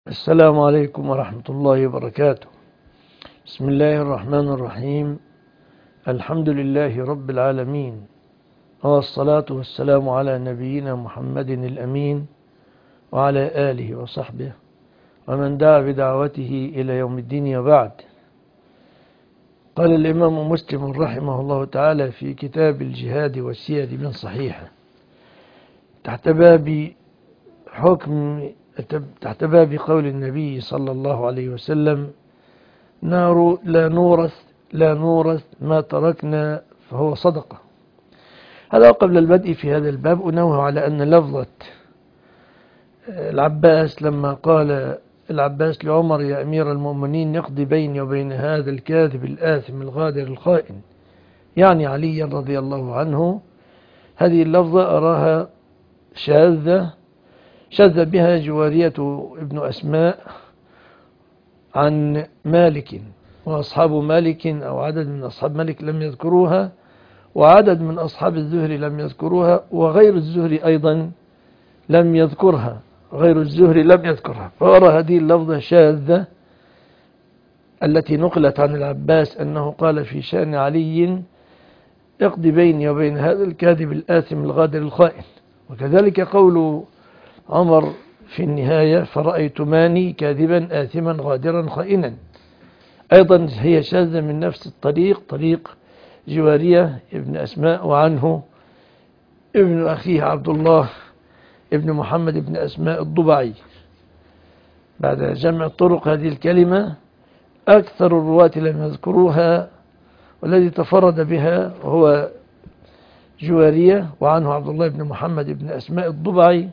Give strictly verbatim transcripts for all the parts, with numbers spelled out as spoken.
السلام عليكم ورحمة الله وبركاته. بسم الله الرحمن الرحيم. الحمد لله رب العالمين، والصلاة والسلام على نبينا محمد الأمين وعلى آله وصحبه ومن دعا بدعوته إلى يوم الدين. وبعد، قال الإمام مسلم رحمه الله تعالى في كتاب الجهاد والسير من صحيحه تحت باب حكم تحت باب قول النبي صلى الله عليه وسلم: نار لا نورث لا نورث ما تركنا فهو صدقة. هذا قبل البدء في هذا الباب أنوه على أن لفظة العباس لما قال العباس لعمر: يا أمير المؤمنين نقضي بيني وبين هذا الكاذب الآثم الغادر الخائن، يعني علي رضي الله عنه، هذه اللفظة أراها شاذة شذ بها جوارية ابن أسماء عن مالك، وأصحاب مالك أو عدد من أصحاب مالك لم يذكروها، وعدد من أصحاب الزهري لم يذكروها، وغير الزهري أيضا لم يذكرها غير الزهري لم يذكرها فأرى هذه اللفظة شاذة التي نقلت عن العباس أنه قال في شأن علي: اقضي بيني وبين هذا الكاذب الآثم الغادر الخائن. وكذلك قول عمر في النهاية: فرأيتماني كاذبا آثما غادرا خائنا، أيضا هي شاذة من نفس الطريق، طريق جوارية ابن أسماء، وعنه ابن أخيه عبد الله ابن محمد ابن أسماء الضبعي. بعد جمع طرق هذه الكلمة أكثر الرواة لم يذكروها، والذي تفرد بها هو جوارية، وعنه عبد الله ابن محمد ابن أسماء الضبعي،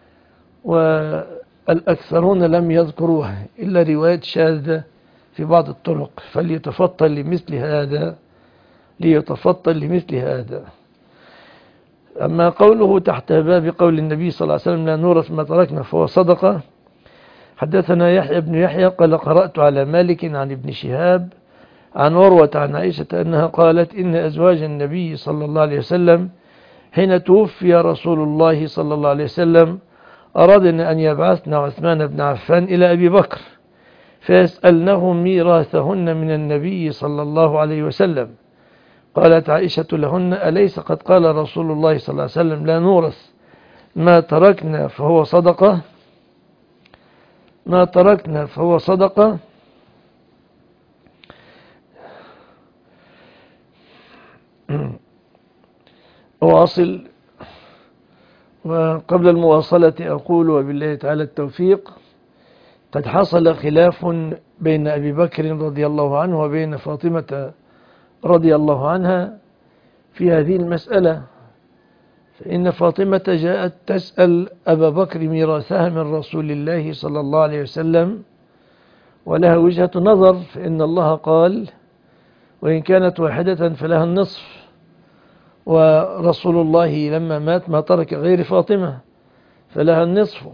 والأكثرون لم يذكروها إلا رواية شاذة في بعض الطرق، فليتفطن لمثل هذا ليتفطن لمثل هذا. أما قوله تحت باب قول النبي صلى الله عليه وسلم: لا نورث ما تركنا فهو صدقة، حدثنا يحيى بن يحيى قال: قرأت على مالك عن ابن شهاب عن عروة عن عائشة أنها قالت: إن أزواج النبي صلى الله عليه وسلم حين توفي رسول الله صلى الله عليه وسلم أرادن أن يبعثن عثمان بن عفان إلى أبي بكر فيسألنه ميراثهن من النبي صلى الله عليه وسلم. قالت عائشة لهن: أليس قد قال رسول الله صلى الله عليه وسلم: لا نورث ما تركنا فهو صدقة ما تركنا فهو صدقة أواصل. وقبل المواصلة أقول وبالله تعالى التوفيق: قد حصل خلاف بين أبي بكر رضي الله عنه وبين فاطمة رضي الله عنها في هذه المسألة، فإن فاطمة جاءت تسأل أبا بكر ميراثها من رسول الله صلى الله عليه وسلم، ولها وجهة نظر، فإن الله قال: وإن كانت واحدة فلها النصف، ورسول الله لما مات ما ترك غير فاطمة فلها النصف،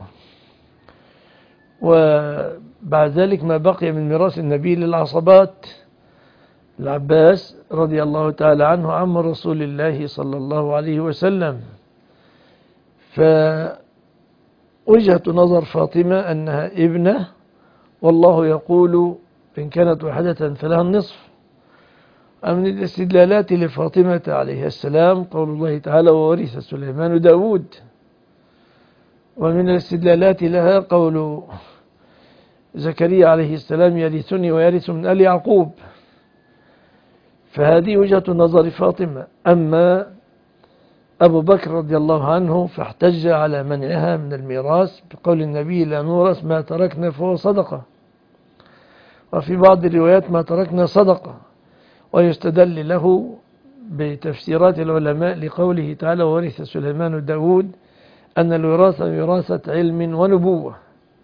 وبعد ذلك ما بقي من ميراث النبي للعصبات. العباس رضي الله تعالى عنه عم رسول الله صلى الله عليه وسلم، فوجهة نظر فاطمة أنها ابنة، والله يقول: إن كانت واحدة فلها النصف. من الاستدلالات لفاطمة عليه السلام قول الله تعالى: وورث سليمان داود. ومن الاستدلالات لها قول زكريا عليه السلام: يرثني ويرث من آل يعقوب. فهذه وجهة نظر فاطمة. أما أبو بكر رضي الله عنه فاحتج على منعها من الميراث بقول النبي: لا نورث ما تركنا فهو صدقة، وفي بعض الروايات: ما تركنا صدقة. ويستدل له بتفسيرات العلماء لقوله تعالى: وورث سليمان داود، أن الوراثة وراثة علم ونبوة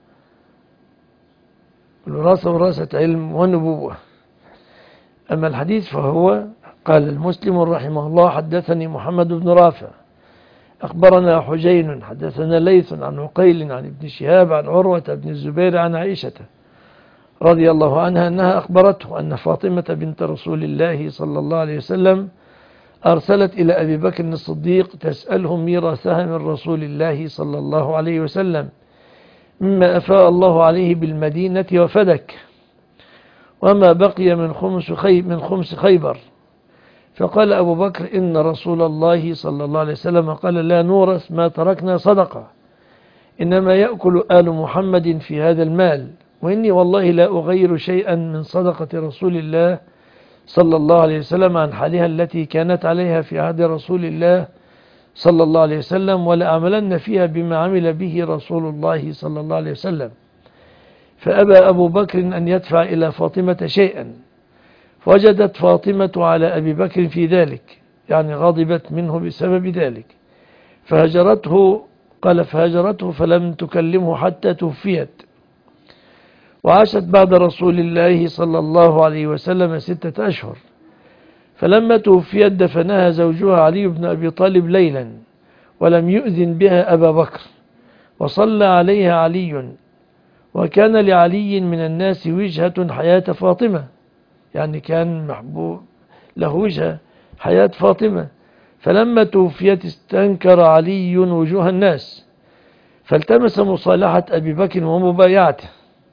الوراثة وراثة علم ونبوة. أما الحديث فهو: قال المسلم رحمه الله: حدثني محمد بن رافع أخبرنا حجين حدثنا ليث عن عقيل عن ابن شهاب عن عروة بن الزبير عن عائشة رضي الله عنها أنها أخبرته أن فاطمة بنت رسول الله صلى الله عليه وسلم أرسلت إلى أبي بكر الصديق تسأله ميراثها من رسول الله صلى الله عليه وسلم، مما أفاء الله عليه بالمدينة وفدك، وما بقي من خمس خي من خمس خيبر. فقال أبو بكر: إن رسول الله صلى الله عليه وسلم قال: لا نورث ما تركنا صدقة، إنما يأكل آل محمد في هذا المال، وإني والله لا أغير شيئا من صدقة رسول الله صلى الله عليه وسلم عن حالها التي كانت عليها في عهد رسول الله صلى الله عليه وسلم، ولا أعملن فيها بما عمل به رسول الله صلى الله عليه وسلم. فأبى أبو بكر أن يدفع إلى فاطمة شيئا، فوجدت فاطمة على أبي بكر في ذلك، يعني غضبت منه بسبب ذلك، فهجرته. قال: فهجرته فلم تكلمه حتى توفيت، وعاشت بعد رسول الله صلى الله عليه وسلم ستة أشهر. فلما توفيت دفنها زوجها علي بن أبي طالب ليلا، ولم يؤذن بها أبا بكر، وصلى عليها علي، وكان لعلي من الناس وجهة حياة فاطمة، يعني كان محبوب له وجهة حياة فاطمة. فلما توفيت استنكر علي وجوه الناس، فالتمس مصالحة أبي بكر ومبايعته،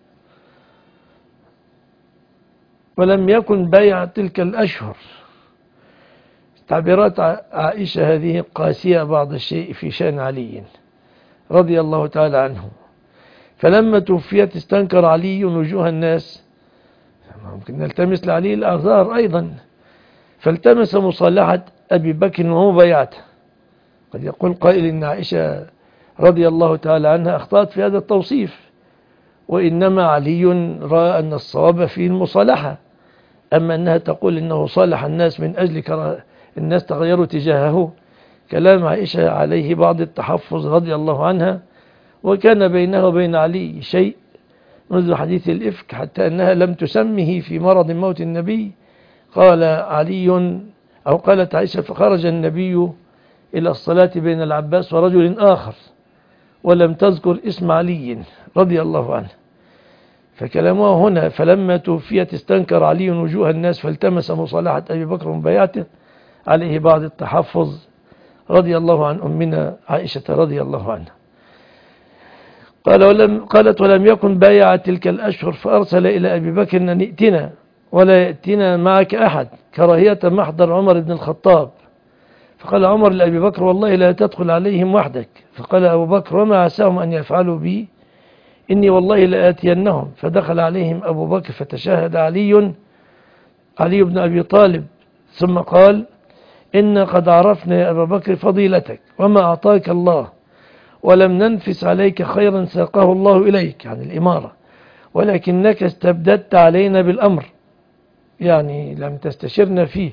ولم يكن بيع تلك الأشهر. تعبيرات عائشة هذه قاسية بعض الشيء في شأن علي رضي الله تعالى عنه. فلما توفيت استنكر علي وجوه الناس، ممكن نلتمس لعلي الأعذار أيضا، فالتمس مصالحة أبي بكر ومبايعته. قد يقول قائل إن عائشة رضي الله تعالى عنها أخطأت في هذا التوصيف، وإنما علي رأى أن الصواب في المصالحة، أما أنها تقول إنه صالح الناس من أجل كرا الناس تغيروا تجاهه، كلام عائشة عليه بعض التحفظ رضي الله عنها. وكان بينه وبين علي شيء منذ حديث الإفك، حتى أنها لم تسمه في مرض موت النبي. قال علي أو قالت عائشة: فخرج النبي إلى الصلاة بين العباس ورجل آخر، ولم تذكر اسم علي رضي الله عنه. فكلامه هنا: فلما توفيت استنكر علي وجوه الناس فالتمس مصالحة أبي بكر ومبايعته، عليه بعض التحفظ رضي الله عن أمنا عائشة رضي الله عنها. قال ولم قالت: ولم يكن بايع تلك الأشهر، فأرسل إلى أبي بكر أن ائتنا ولا يأتينا معك أحد، كراهية محضر عمر بن الخطاب. فقال عمر لأبي بكر: والله لا تدخل عليهم وحدك. فقال أبو بكر: وما عساهم أن يفعلوا بي، إني والله لآتينهم. فدخل عليهم أبو بكر فتشاهد علي علي بن أبي طالب، ثم قال: إن قد عرفنا يا أبا بكر فضيلتك وما أعطاك الله، ولم ننفس عليك خيرا ساقه الله إليك، يعني الإمارة، ولكنك استبددت علينا بالأمر، يعني لم تستشرنا فيه،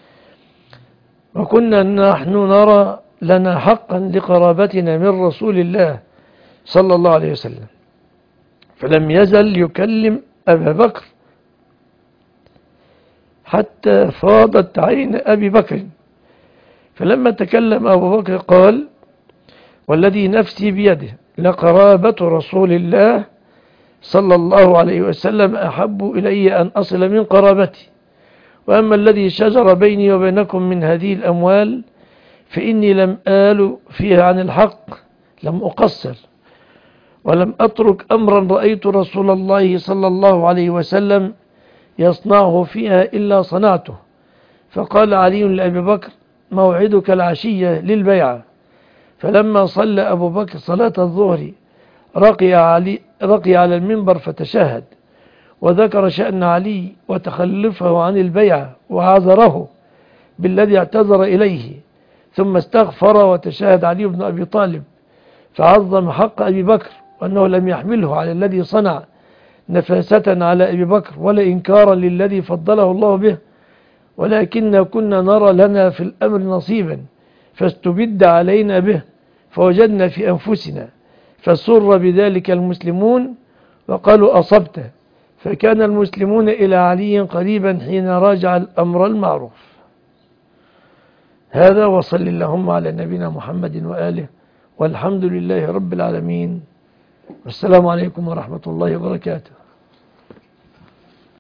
وكنا نحن نرى لنا حقا لقرابتنا من رسول الله صلى الله عليه وسلم. فلم يزل يكلم أبا بكر حتى فاضت عين أبي بكر. فلما تكلم أبو بكر قال: والذي نفسي بيده لقرابة رسول الله صلى الله عليه وسلم أحب إلي أن أصل من قرابتي، وأما الذي شجر بيني وبينكم من هذه الأموال فإني لم آل فيها عن الحق، لم أقصر، ولم أترك أمرا رأيت رسول الله صلى الله عليه وسلم يصنعه فيها إلا صنعته. فقال علي لأبي بكر: موعدك العشية للبيعة. فلما صلى أبو بكر صلاة الظهر رقي, علي رقي على المنبر فتشهد، وذكر شأن علي وتخلفه عن البيعة، وعذره بالذي اعتذر إليه، ثم استغفر وتشهد علي بن أبي طالب، فعظم حق أبي بكر، وأنه لم يحمله على الذي صنع نفاسة على أبي بكر ولا إنكارا للذي فضله الله به، ولكن كنا نرى لنا في الأمر نصيبا فاستبد علينا به، فوجدنا في أنفسنا، فسر بذلك المسلمون وقالوا أصبت. فكان المسلمون إلى علي قريبا حين راجع الأمر المعروف. هذا، وصل اللهم على نبينا محمد وآله، والحمد لله رب العالمين، والسلام عليكم ورحمة الله وبركاته.